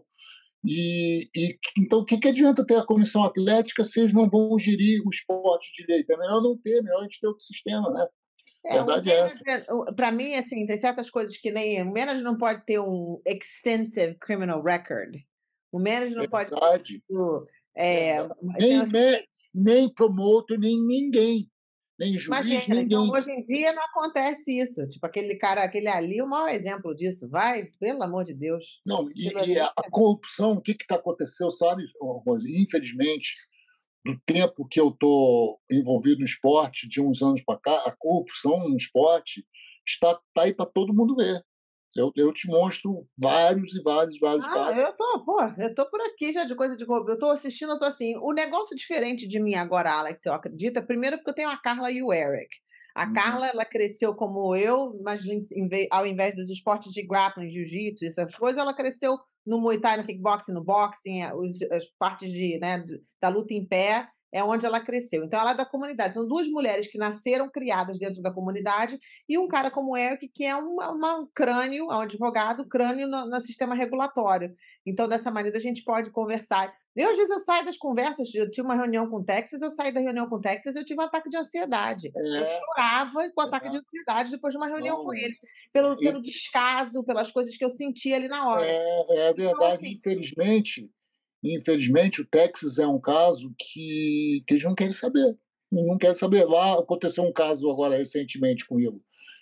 E, e então, o que, que adianta ter a comissão atlética se eles não vão gerir o esporte direito? É melhor não ter, é melhor a gente ter outro sistema, né? A É, o verdade é essa. manager, para mim, assim, tem certas coisas que nem o manager não pode ter um extensive criminal record. O manager não pode ter Verdade. sido, é, Verdade. tem Nem, assim, nem, nem promotor, nem ninguém. Nem juiz, imagina, então ninguém. hoje em dia não acontece isso. Tipo, aquele cara, aquele ali, o maior exemplo disso. Vai, pelo amor de Deus. Não, Aquilo e, e ali. a corrupção, o que está acontecendo, sabe, Rose? Infelizmente, do tempo que eu estou envolvido no esporte, de uns anos para cá, a corrupção no esporte está tá aí para todo mundo ver. Eu, eu te mostro vários e vários, vários Ah, casos. eu tô, pô, eu tô por aqui já de coisa de roubo. Eu tô assistindo, eu tô assim. O negócio diferente de mim agora, Alex, eu acredito, é primeiro porque eu tenho a Carla e o Eric. A Uhum. Carla, ela cresceu como eu, mas em vez- ao invés dos esportes de grappling, jiu-jitsu, essas coisas, ela cresceu no Muay Thai, no kickboxing, no boxing, eh, os- as partes de, né, do- da luta em pé, é onde ela cresceu. Então, ela é da comunidade. São duas mulheres que nasceram criadas dentro da comunidade e um cara como o Eric, que é uma, uma- um crânio, um advogado, crânio no, no sistema regulatório. Então, dessa maneira, a gente pode conversar. Eu, às vezes, eu saio das conversas, eu tive uma reunião com o Texas, eu saí da reunião com o Texas, eu tive um ataque de ansiedade. Eu É, chorava com ataque de é, ansiedade depois de uma reunião com não, eles, pelo, e- pelo descaso, pelas coisas que eu senti ali na hora. é, é Então, verdade. assim, Infelizmente, infelizmente, o Texas é um caso que, que eles não querem saber. Não querem saber. Lá aconteceu um caso agora recentemente comigo,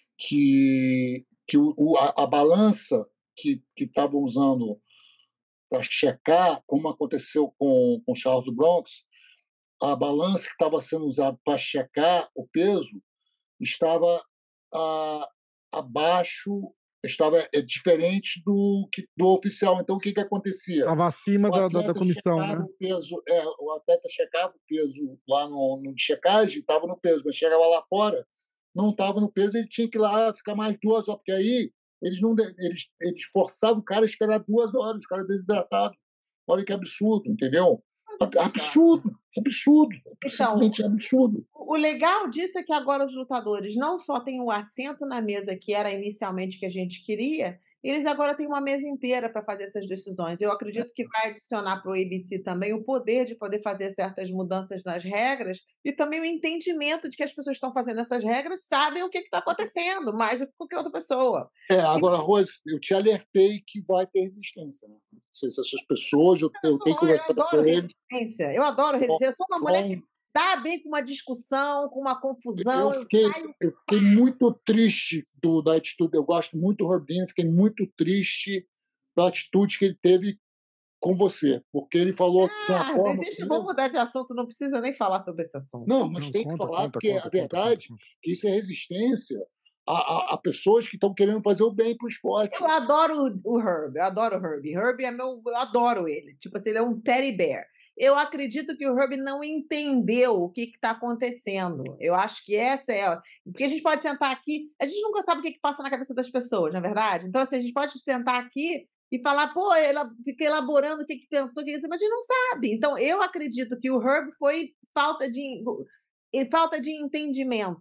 que, que o, o- a, a balança que estavam usando para checar, como aconteceu com, com Charles do Bronx, a balança que estava sendo usada para checar o peso estava ah, abaixo, estava é, diferente do, que, do oficial. Então, o que, que acontecia? Tava acima O da, da, da atleta comissão, checava né? o peso, é, o atleta checava o peso lá no, no de checagem, estava no peso, mas chegava lá fora, não estava no peso, ele tinha que ir lá ficar mais duas horas, porque aí eles não eles, eles forçavam o cara a esperar duas horas, o cara desidratado. Olha que absurdo, entendeu? Absurdo, absurdo, então, simplesmente absurdo. o legal disso é que agora os lutadores não só têm o assento na mesa que era inicialmente que a gente queria, eles agora têm uma mesa inteira para fazer essas decisões. Eu acredito que vai adicionar para o A B C também o poder de poder fazer certas mudanças nas regras e também o entendimento de que as pessoas que estão fazendo essas regras sabem o que está acontecendo, mais do que qualquer outra pessoa. É, agora, Rose, eu te alertei que vai ter resistência. Né? Se essas pessoas, eu, eu tenho que Eu conversar com adoro eles. resistência, eu adoro resistência. Eu sou uma mulher que Bom, dá bem com uma discussão, com uma confusão, eu eu fiquei, saio. eu fiquei muito triste do, da atitude. Eu gosto muito do Robinho, fiquei muito triste da atitude que ele teve com você, porque ele falou de uma Ah, forma deixa, que. vamos mudar de assunto, não precisa nem falar sobre esse assunto. Não, mas Não, tem que conta, falar, conta, porque conta, a conta, conta, verdade conta. é que isso é resistência a, a, a pessoas que estão querendo fazer o bem para o esporte. Eu adoro o Herb, eu adoro o Herb. Herb é meu, eu adoro ele. Tipo assim, ele é um teddy bear. Eu acredito que o Herb não entendeu o que está acontecendo. Eu acho que essa é. Porque a gente pode sentar aqui, a gente nunca sabe o que, que passa na cabeça das pessoas, na é verdade? Então, assim, a gente pode sentar aqui e falar, pô, ela fica elaborando o que, que pensou, o que, que... mas a gente não sabe. Então, eu acredito que o Herb foi falta de, falta de entendimento.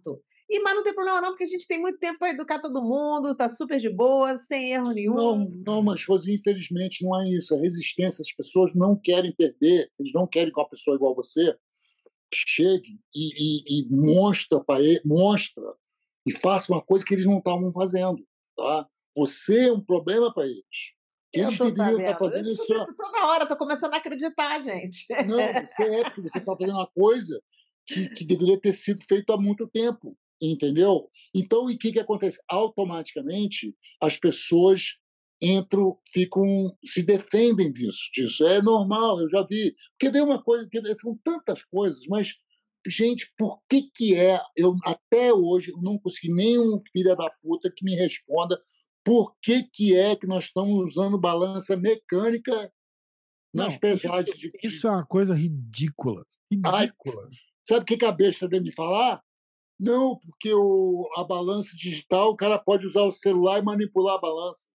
E, mas não tem problema não, porque a gente tem muito tempo para educar todo mundo, tá super de boa, sem erro nenhum. Não, não, mas, Rosi, infelizmente não é isso. A resistência, as pessoas não querem perder, eles não querem que uma pessoa igual você chegue e, e, e mostra para ele, mostra e faça uma coisa que eles não estavam fazendo. Tá? Você é um problema para eles. Eles deveriam estar fazendo isso. Toda hora, estou começando a acreditar, gente. Não, você é, porque você está fazendo uma coisa que, que deveria ter sido feito há muito tempo, entendeu? Então, o que, que acontece? Automaticamente, as pessoas entram, ficam, se defendem disso, disso. É normal, eu já vi. Porque vem uma coisa, são tantas coisas, mas, gente, por que que é? Eu, até hoje, eu não consegui nenhum filho da puta que me responda por que que é que nós estamos usando balança mecânica nas Não, pesagens isso, de... Isso é uma coisa ridícula. Ridícula. Ai, sabe o que, que a besta veio me falar? Não, porque o, a balança digital, o cara pode usar o celular e manipular a balança.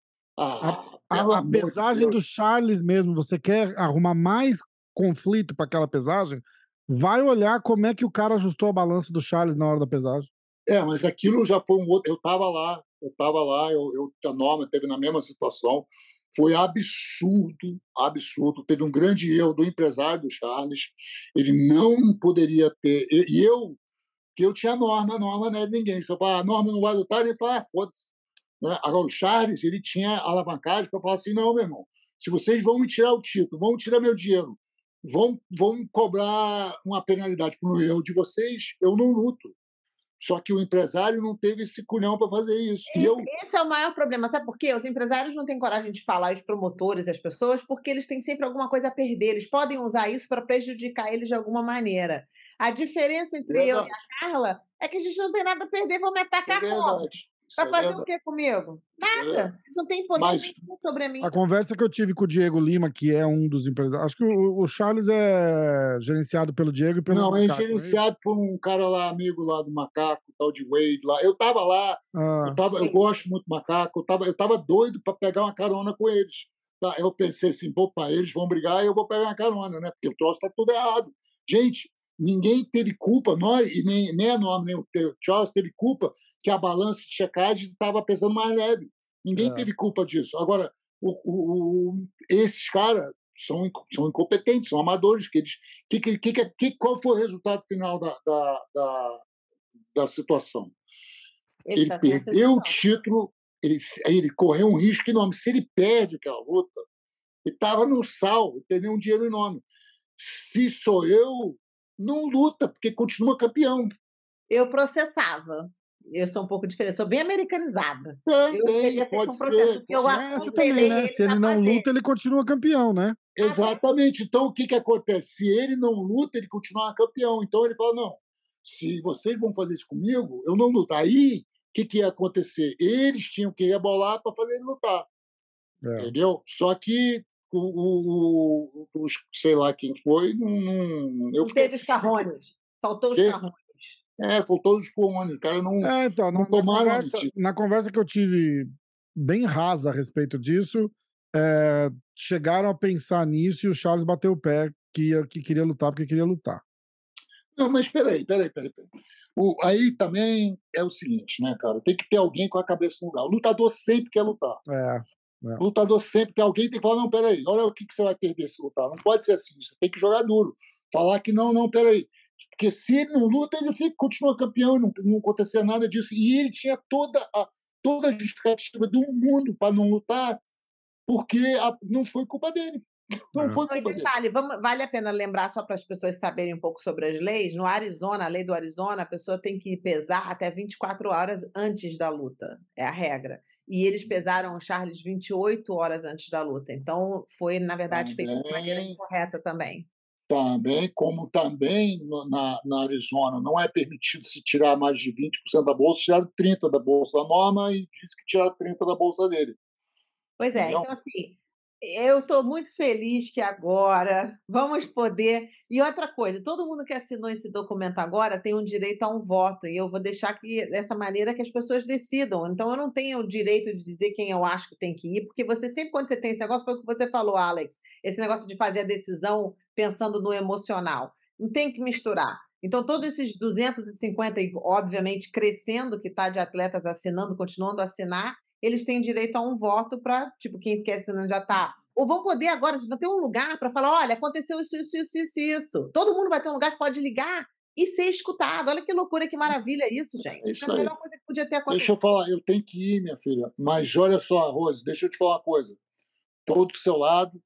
Ah, a, a, a pesagem de do Charles mesmo, você quer arrumar mais conflito para aquela pesagem? Vai olhar como é que o cara ajustou a balança do Charles na hora da pesagem. É, mas aquilo já foi um outro... Eu estava lá, eu estava lá, eu, eu, a Norma esteve na mesma situação. Foi absurdo, absurdo. Teve um grande erro do empresário do Charles. Ele não poderia ter... E eu, que eu tinha a Norma, a Norma não é de ninguém. Se eu falar, a Norma não vai lutar, ele fala, ah, foda-se. Né? Agora, o Charles, ele tinha alavancagem para falar assim, não, meu irmão, se vocês vão me tirar o título, vão tirar meu dinheiro, vão, vão cobrar uma penalidade por erro de vocês, eu não luto. Só que o empresário não teve esse culhão para fazer isso. Esse, e eu... esse é o maior problema, sabe por quê? Os empresários não têm coragem de falar, os promotores, as pessoas, porque eles têm sempre alguma coisa a perder. Eles podem usar isso para prejudicar eles de alguma maneira. A diferença entre verdade. eu e a Carla é que a gente não tem nada a perder, vão me atacar é como? Vai fazer o que comigo? Nada. É. Não tem poder Mas, nenhum sobre mim. A conversa que eu tive com o Diego Lima, que é um dos empresários... Acho que o, o Charles é gerenciado pelo Diego e pelo Não, Macaco, é gerenciado é por um cara lá, amigo lá do Macaco, tal de Wade lá. Eu tava lá, ah. eu, tava, eu gosto muito do Macaco, eu tava, eu tava doido para pegar uma carona com eles. Tá? Eu pensei assim, pô, pá, eles vão brigar e eu vou pegar uma carona, né? Porque o troço tá tudo errado. Gente, ninguém teve culpa, nós, e nem, nem a Norma, nem o Charles teve culpa que a balança de checagem estava pesando mais leve. Ninguém é. teve culpa disso. Agora, o, o, o, esses caras são, são incompetentes, são amadores. Que eles, que, que, que, que, qual foi o resultado final da, da, da, da situação? Ele, ele tá perdeu o título, ele, ele correu um risco enorme. Se ele perde aquela luta, ele estava no sal, ele perdeu um dinheiro enorme. Se sou eu, não luta, porque continua campeão. Eu processava. Eu sou um pouco diferente, sou bem americanizada. Também, eu pode um ser. Eu é, essa também, né? Se ele não fazer. luta, ele continua campeão, né? Exatamente. Então, o que, que acontece? Se ele não luta, ele continua campeão. Então, ele fala, não, se vocês vão fazer isso comigo, eu não luto. Aí, o que, que ia acontecer? Eles tinham que rebolar para fazer ele lutar. É. Entendeu? Só que o, o, o, os, sei lá quem foi, não... não eu não teve os carrones. Faltou os carrones. É, faltou os carrones. O cara não, é, então, não na, tomaram... Na conversa, na conversa que eu tive bem rasa a respeito disso, é, chegaram a pensar nisso e o Charles bateu o pé que, que queria lutar porque queria lutar. Não, mas peraí, peraí, peraí. peraí. O, aí também é o seguinte, né, cara? Tem que ter alguém com a cabeça no lugar. O lutador sempre quer lutar. É, é. O lutador sempre tem alguém que tem que falar, não, peraí, olha o que, que você vai perder se lutar. Não pode ser assim, você tem que jogar duro. Falar que não, não, peraí. Porque se ele não luta, ele fica, continua campeão e não, não acontecia nada disso. E ele tinha toda a, toda a justificativa do mundo para não lutar, porque a, não foi culpa dele. Não é. foi culpa detalhe, dele. Vamos, vale a pena lembrar, só para as pessoas saberem um pouco sobre as leis, no Arizona, a lei do Arizona, a pessoa tem que pesar até vinte e quatro horas antes da luta. É a regra. E eles pesaram o Charles vinte e oito horas antes da luta. Então, foi, na verdade, também, feito de maneira incorreta também. Também, como também no, na, na Arizona não é permitido se tirar mais de vinte por cento da bolsa, tiraram trinta por cento da bolsa da Norma e disse que tiraram trinta por cento da bolsa dele. Pois é, Entendeu? Então assim, eu estou muito feliz que agora vamos poder... E outra coisa, todo mundo que assinou esse documento agora tem um direito a um voto, e eu vou deixar que, dessa maneira que as pessoas decidam. Então, eu não tenho o direito de dizer quem eu acho que tem que ir, porque você sempre, quando você tem esse negócio, foi o que você falou, Alex, esse negócio de fazer a decisão pensando no emocional. Não tem que misturar. Então, todos esses duzentos e cinquenta, e obviamente crescendo, que está de atletas assinando, continuando a assinar, eles têm direito a um voto para, tipo, quem quer assinar já está. Ou vão poder agora, vão ter um lugar para falar, olha, aconteceu isso, isso, isso, isso, isso. Todo mundo vai ter um lugar que pode ligar e ser escutado. Olha que loucura, que maravilha isso, gente. É isso é a aí. melhor coisa que podia ter acontecido. Deixa eu falar, eu tenho que ir, minha filha. Mas olha só, Rose, deixa eu te falar uma coisa. Estou do seu lado,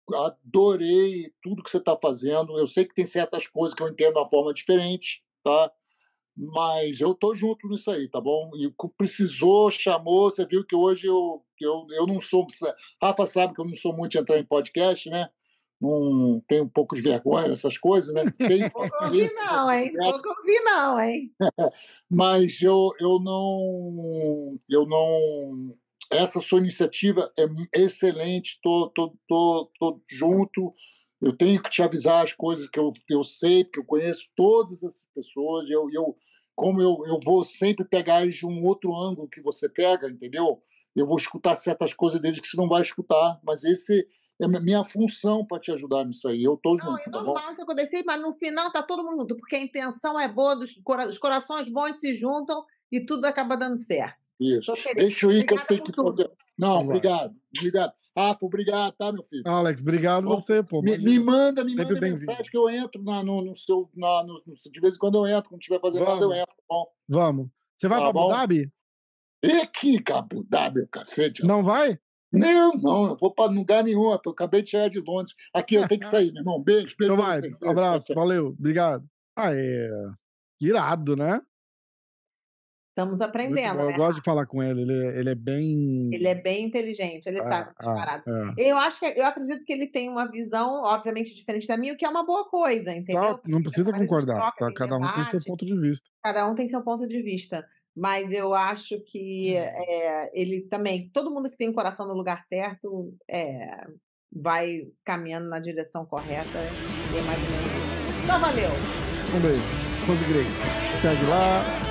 adorei tudo que você está fazendo. Eu sei que tem certas coisas que eu entendo de uma forma diferente, tá? Mas eu tô junto nisso aí, tá bom? E precisou, chamou, você viu que hoje eu, eu, eu não sou... Rafa sabe que eu não sou muito de entrar em podcast, né? Não tenho um pouco de vergonha dessas coisas, né? Tem... Pouco ouvi não, hein? Pouco ouvi não, hein? Mas eu, eu não... Eu não... Essa sua iniciativa é excelente, tô, tô, tô, tô junto. Eu tenho que te avisar as coisas que eu, que eu sei, porque eu conheço todas essas pessoas. Eu, eu, como eu, eu vou sempre pegar eles de um outro ângulo que você pega, entendeu? Eu vou escutar certas coisas deles que você não vai escutar, mas esse é a minha função para te ajudar nisso aí. Eu tô junto, Não, é tá normal bom? isso acontecer, mas no final tá todo mundo junto, porque a intenção é boa, dos cora- os corações bons se juntam e tudo acaba dando certo. Isso. Tô feliz. Deixa eu ir que eu Obrigada tenho por que tudo. fazer. Não, Então vai. obrigado. Obrigado. Rafa, obrigado, tá, meu filho? Alex, obrigado Bom, você, pô. me, imagina. me manda, me Sempre manda bem-vindo. mensagem que eu entro na, no, no seu. Na, no, no- de vez em quando eu entro, quando estiver fazendo nada, eu Vamos, entro, tá bom? vamos. Você vai Tá para Abu bom? Dhabi? E aqui, Abu Dhabi, cacete. Não vai? Não, não, eu vou para lugar nenhum, eu acabei de chegar de Londres. Aqui, eu tenho que sair, meu irmão. Beijo, beijo Então pra vai. vocês. Beijo, Abraço, tchau, tchau. valeu, obrigado. Ah, é. Irado, né? Estamos Muito aprendendo, bom. Eu né? gosto de falar com ele. Ele, é- ele é bem. Ele é bem inteligente, ele sabe Ah, das ah, paradas. é. Eu acho que eu acredito que ele tem uma visão, obviamente, diferente da minha, o que é uma boa coisa, entendeu? Tá, não Porque precisa agora a gente concordar, troca, tá? tem Cada um tem seu debate, ponto de vista. cada um tem seu ponto de vista. Mas eu acho que é, ele também, todo mundo que tem o coração no lugar certo, é, vai caminhando na direção correta. E é mais ou menos isso. Então, valeu! Um beijo. Rose Grace. Segue lá.